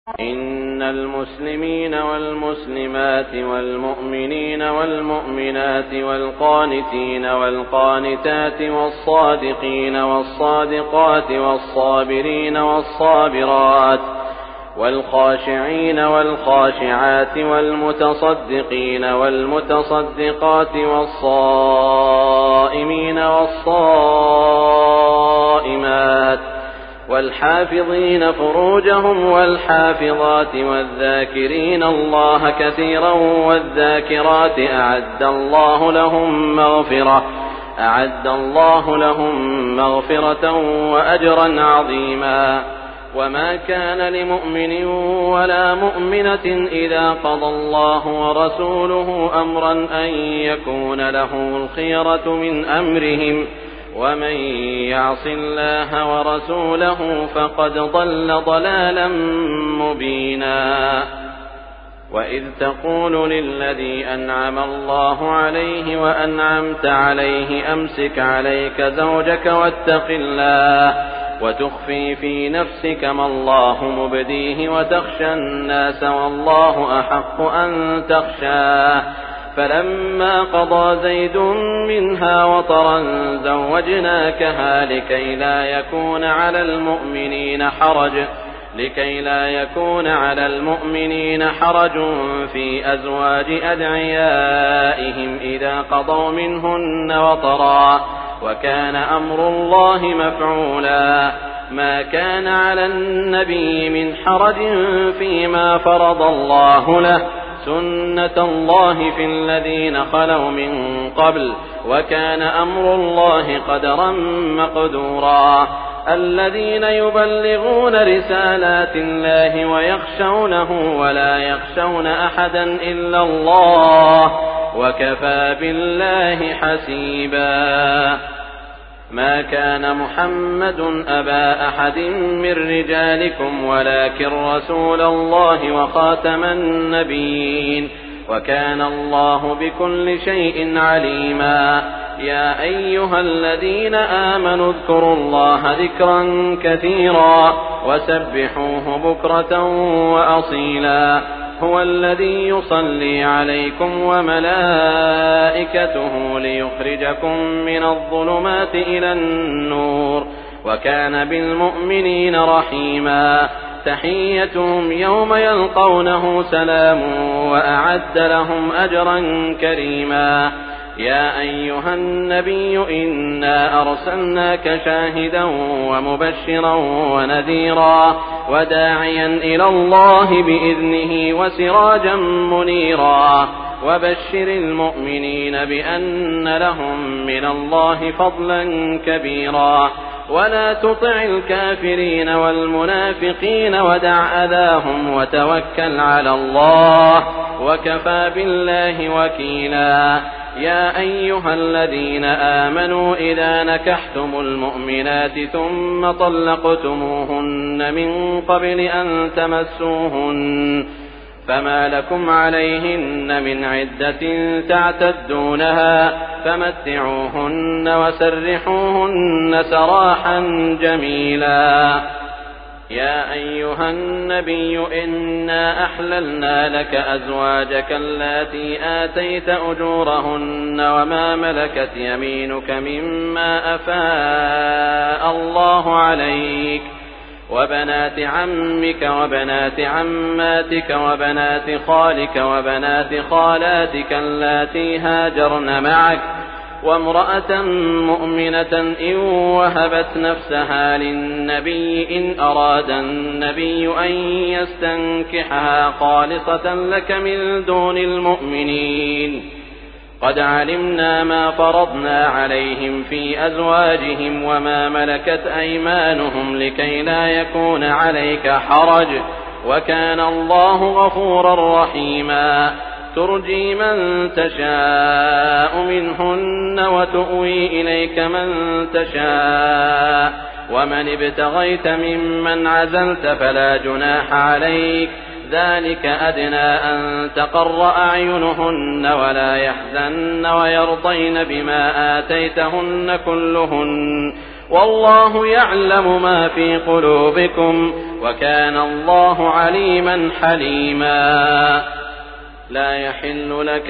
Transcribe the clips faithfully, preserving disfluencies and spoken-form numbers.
إن المسلمين والمسلمات والمؤمنين والمؤمنات والقانتين والقانتات والصادقين والصادقات والصابرين والصابرات والخاشعين والخاشعات والمتصدقين والمتصدقات والصائمين والصائمات والحافظين فروجهم والحافظات والذاكرين الله كثيرا والذاكرات أعد الله لهم مغفرة أعد الله لهم مغفرة وأجرا عظيما. وما كان لمؤمن ولا مؤمنة إذا قضى الله ورسوله أمرا أن يكون له الخيرة من أمرهم ومن يعص الله ورسوله فقد ضل ضلالا مبينا. وإذ تقول للذي أنعم الله عليه وأنعمت عليه أمسك عليك زوجك واتق الله وتخفي في نفسك ما الله مبديه وتخشى الناس والله أحق أن تخشاه فلما قضى زيد منها وطرا زوجناكها لكي لا يكون على المؤمنين حرج لكي لا يكون على المؤمنين حرج في أزواج أدعيائهم إذا قضوا منهن وطرا وكان أمر الله مفعولا. ما كان على النبي من حرج فيما فرض الله له سنة الله في الذين خلوا من قبل وكان أمر الله قدرا مقدورا. الذين يبلغون رسالات الله ويخشونه ولا يخشون أحدا إلا الله وكفى بالله حسيبا. ما كان محمد أبا أحد من رجالكم ولكن رسول الله وخاتم النبيين وكان الله بكل شيء عليما. يا أيها الذين آمنوا اذكروا الله ذكرا كثيرا وسبحوه بكرة وأصيلا. هو الذي يصلي عليكم وملائكته ليخرجكم من الظلمات إلى النور وكان بالمؤمنين رحيما. تحيتهم يوم يلقونه سلام وأعد لهم أجرا كريما. يا أيها النبي إنا أرسلناك شاهدا ومبشرا ونذيرا وداعيا إلى الله بإذنه وسراجا منيرا. وبشر المؤمنين بأن لهم من الله فضلا كبيرا. ولا تطع الكافرين والمنافقين ودع أذاهم وتوكل على الله وكفى بالله وكيلا. يا أيها الذين آمنوا إذا نكحتم المؤمنات ثم طلقتموهن من قبل أن تمسوهن فما لكم عليهن من عدة تعتدونها فمتعوهن وسرحوهن سراحا جميلا. يا أيها النبي إنا أحللنا لك أزواجك اللاتي آتيت أجورهن وما ملكت يمينك مما أفاء الله عليك وبنات عمك وبنات عماتك وبنات خالك وبنات خالاتك اللاتي هاجرن معك وامرأة مؤمنة إن وهبت نفسها للنبي إن أراد النبي أن يستنكحها خالصة لك من دون المؤمنين. قد علمنا ما فرضنا عليهم في أزواجهم وما ملكت أيمانهم لكي لا يكون عليك حرج وكان الله غفورا رحيما. ترجي من تشاء منهن وتؤوي إليك من تشاء ومن ابتغيت ممن عزلت فلا جناح عليك ذلك أدنى أن تقر أعينهن ولا يحزن ويرضين بما آتيتهن كلهن والله يعلم ما في قلوبكم وكان الله عليما حليما. لا يحل لك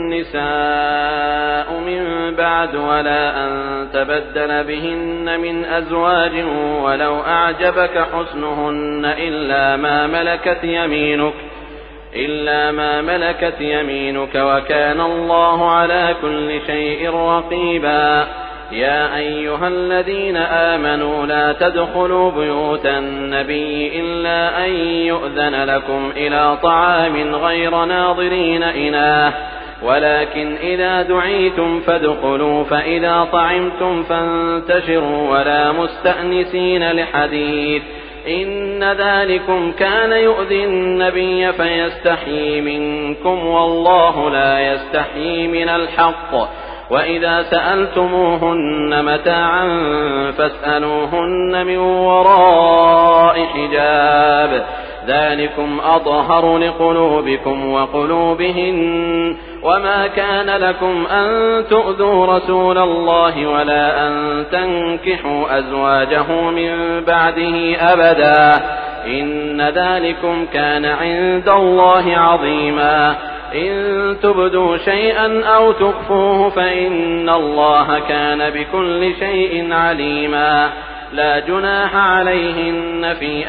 النساء من بعد ولا أن تبدل بهن من أزواج ولو أعجبك حسنهن إلا ما ملكت يمينك إلا ما ملكت يمينك وكان الله على كل شيء رقيبا. يا أيها الذين آمنوا لا تدخلوا بيوت النبي إلا أن يؤذن لكم إلى طعام غير ناظرين إناه ولكن إذا دعيتم فادخلوا فإذا طعمتم فانتشروا ولا مستأنسين لحديث إن ذلكم كان يؤذي النبي فيستحيي منكم والله لا يستحيي من الحق. وإذا سألتموهن متاعا فاسألوهن من وراء حجاب ذلكم أطهر لقلوبكم وقلوبهن. وما كان لكم أن تؤذوا رسول الله ولا أن تنكحوا أزواجه من بعده أبدا إن ذلكم كان عند الله عظيما. إن تبدوا شيئا أو تخفوه فإن الله كان بكل شيء عليما. لا جناح عليهن في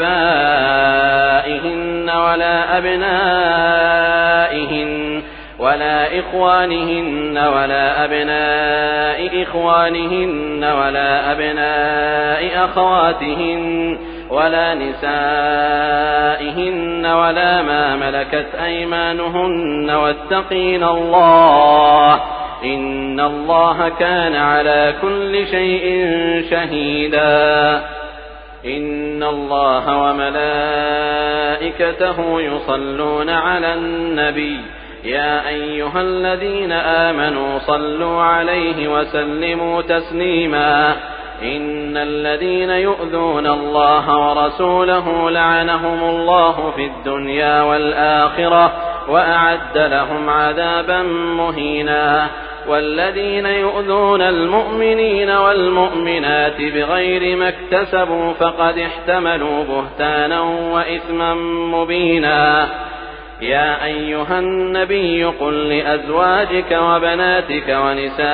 آبائهن ولا أبنائهن ولا إخوانهن ولا أبناء إخوانهن ولا أبناء أخواتهن ولا نسائهن ولا ما ملكت أيمانهن واتقين الله إن الله كان على كل شيء شهيدا. إن الله وملائكته يصلون على النبي يا أيها الذين آمنوا صلوا عليه وسلموا تسليما. إن الذين يؤذون الله ورسوله لعنهم الله في الدنيا والآخرة وأعد لهم عذابا مهينا. والذين يؤذون المؤمنين والمؤمنات بغير ما اكتسبوا فقد احتملوا بهتانا وإثما مبينا. يا أيها النبي قل لأزواجك وبناتك ونساء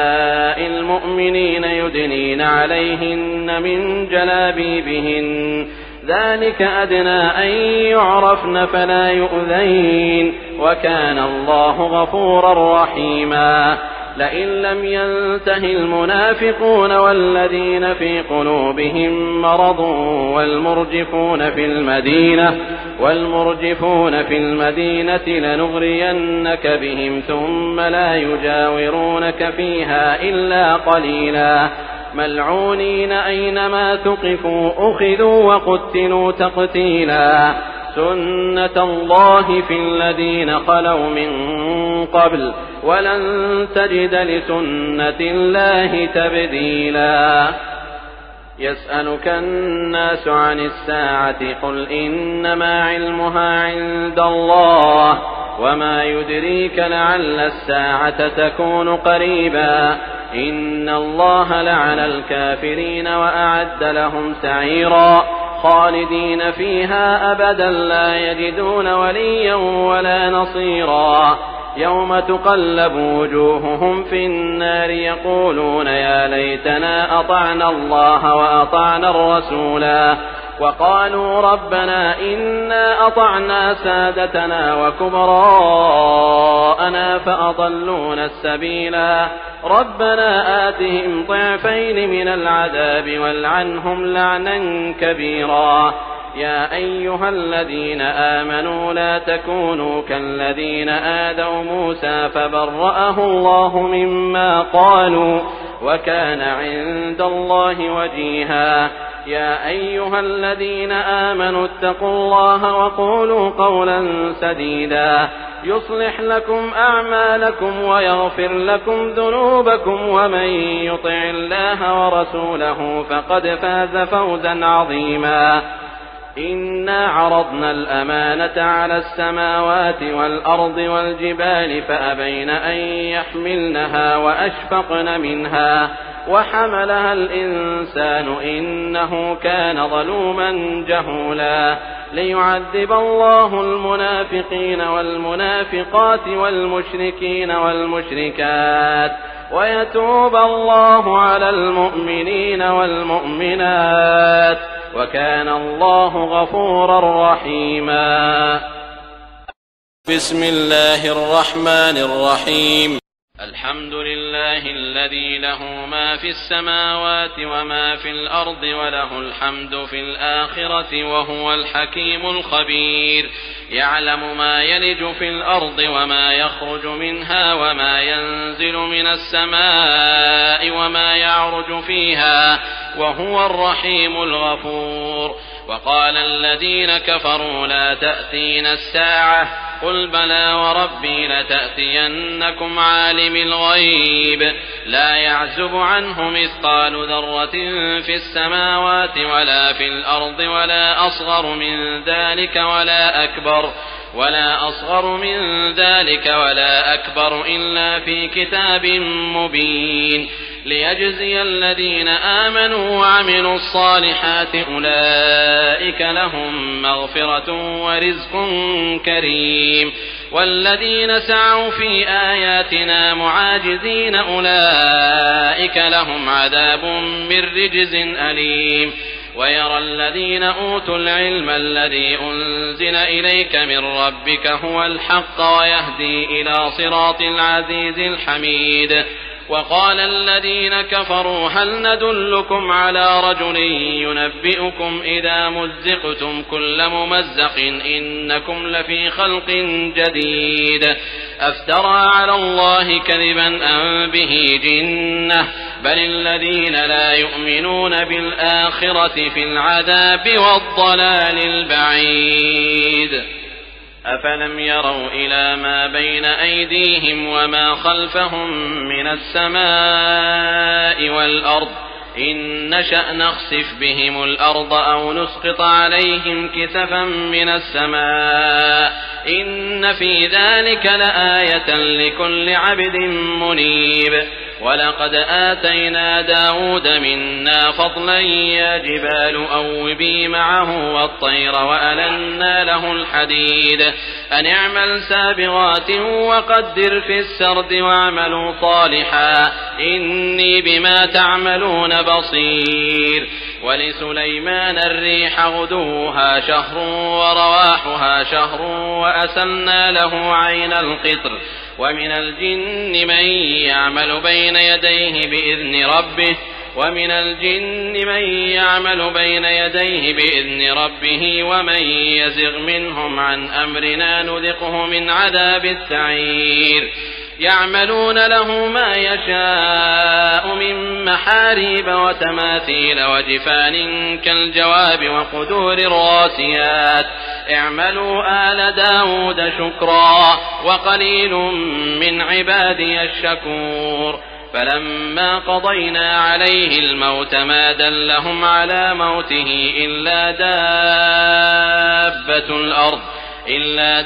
المؤمنين يدنين عليهن من جلابيبهن ذلك أدنى أن يعرفن فلا يؤذين وكان الله غفورا رحيما. لئن لم ينته المنافقون والذين في قلوبهم مرض والمرجفون في المدينة والمرجفون في المدينة لنغرينك بهم ثم لا يجاورونك فيها إلا قليلا ملعونين أينما ثقفوا أخذوا وقتلوا تقتيلا. سنة الله في الذين خلوا من قبل ولن تجد لسنة الله تبديلا. يسألك الناس عن الساعة قل إنما علمها عند الله وما يدريك لعل الساعة تكون قريبا. إن الله لعن الكافرين وأعد لهم سعيرا خالدين فيها أبدا لا يجدون وليا ولا نصيرا. يوم تقلب وجوههم في النار يقولون يا ليتنا أطعنا الله وأطعنا الرسولا وقالوا ربنا إنا أطعنا سادتنا وكبراءنا فأضلونا السبيلا. ربنا آتهم ضعفين من العذاب والعنهم لعنا كبيرا. يا أيها الذين آمنوا لا تكونوا كالذين آذوا موسى فبرأه الله مما قالوا وكان عند الله وجيها. يا أيها الذين آمنوا اتقوا الله وقولوا قولا سديدا يصلح لكم أعمالكم ويغفر لكم ذنوبكم ومن يطع الله ورسوله فقد فاز فوزا عظيما. إنا عرضنا الأمانة على السماوات والأرض والجبال فأبين أن يحملنها وأشفقن منها وحملها الإنسان إنه كان ظلوما جهولا ليعذب الله المنافقين والمنافقات والمشركين والمشركات ويتوب الله على المؤمنين والمؤمنات وكان الله غفورا رحيما. بسم الله الرحمن الرحيم. الحمد لله الذي له ما في السماوات وما في الأرض وله الحمد في الآخرة وهو الحكيم الخبير. يعلم ما يلج في الأرض وما يخرج منها وما ينزل من السماء وما يعرج فيها وهو الرحيم الغفور. وقال الذين كفروا لا تأتينا الساعة قل بلى وربي لتأتينكم عالم الغيب لا يعزب عنه مثقال ذرة في السماوات ولا في الأرض ولا أصغر من ذلك ولا أكبر ولا أصغر من ذلك ولا أكبر إلا في كتاب مبين ليجزي الذين آمنوا وعملوا الصالحات أولئك لهم مغفرة ورزق كريم. والذين سعوا في آياتنا معاجزين أولئك لهم عذاب من رجز أليم. ويرى الذين أوتوا العلم الذي أنزل إليك من ربك هو الحق ويهدي إلى صراط العزيز الحميد. وقال الذين كفروا هل ندلكم على رجل ينبئكم إذا مزقتم كل ممزق إنكم لفي خلق جديد أفترى على الله كذبا أم به جنة بل الذين لا يؤمنون بالآخرة في العذاب والضلال البعيد. أفلم يروا إلى ما بين أيديهم وما خلفهم من السماء والأرض إن نشأ نخسف بهم الأرض أو نسقط عليهم كسفا من السماء إن في ذلك لآية لكل عبد منيب. ولقد آتينا داود منا فضلا يا جبال أوبي معه والطير وألنا له الحديد أن اعمل سابغات وقدر في السرد واعملوا صالحا إني بما تعملون بصير. ولسليمان الريح غدوها شهر ورواحها شهر وأسلنا له عين القطر ومن الجن من يعمل بين يديه بإذن ربه ومن الجن من يعمل بين يديه بإذن ربه ومن يزغ منهم عن أمرنا نذقه من عذاب السعير. يعملون له ما يشاء من محاريب وتماثيل وجفان كالجواب وقدور الراسيات اعملوا آل داود شكرا وقليل من عبادي الشكور. فلما قضينا عليه الموت ما دلهم على موته إلا دابة الأرض إلا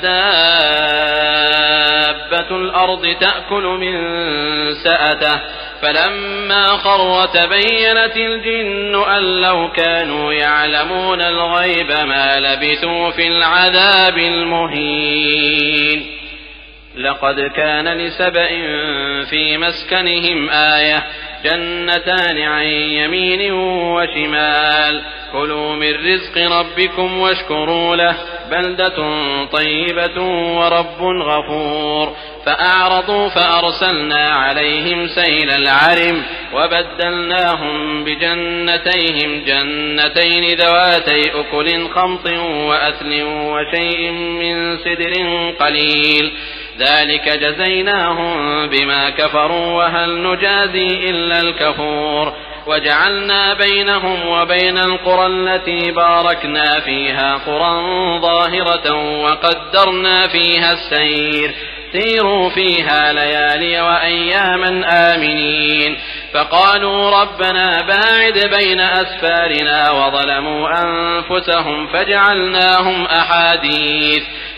دابة الأرض تأكل من سأته فلما خر تبينت الجن أن لو كانوا يعلمون الغيب ما لبثوا في العذاب المهين. لقد كان لسبأ في مسكنهم آية جنتان عن يمين وشمال كلوا من رزق ربكم واشكروا له بلدة طيبة ورب غفور. فأعرضوا فأرسلنا عليهم سيل العرم وبدلناهم بجنتيهم جنتين ذواتي أكل خمط وأثل وشيء من سدر قليل ذلك جزيناهم بما كفروا وهل نجازي إلا الكفور. وجعلنا بينهم وبين القرى التي باركنا فيها قرى ظاهرة وقدرنا فيها السير سيروا فيها ليالي وأياما آمنين. فقالوا ربنا باعد بين أسفارنا وظلموا أنفسهم فجعلناهم أحاديث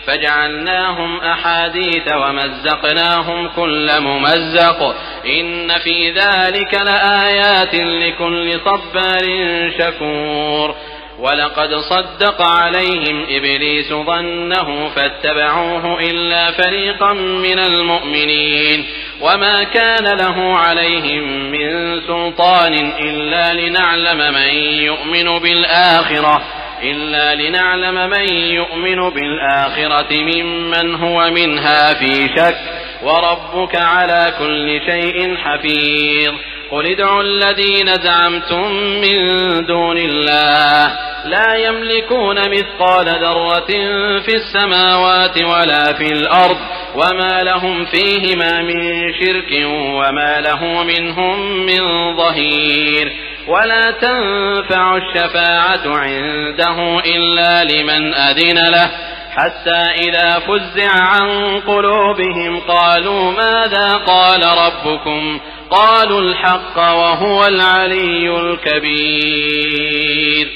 فجعلناهم أحاديث ومزقناهم كل ممزق إن في ذلك لآيات لكل صبار شكور ولقد صدق عليهم إبليس ظنه فاتبعوه إلا فريقا من المؤمنين وما كان له عليهم من سلطان إلا لنعلم من يؤمن بالآخرة إلا لنعلم من يؤمن بالآخرة ممن هو منها في شك وربك على كل شيء حفيظ قل ادعوا الذين زعمتم من دون الله لا يملكون مثقال ذرة في السماوات ولا في الأرض وما لهم فيهما من شرك وما له منهم من ظهير ولا تنفع الشفاعة عنده إلا لمن أذن له حتى إذا فزع عن قلوبهم قالوا ماذا قال ربكم قالوا الحق وهو العلي الكبير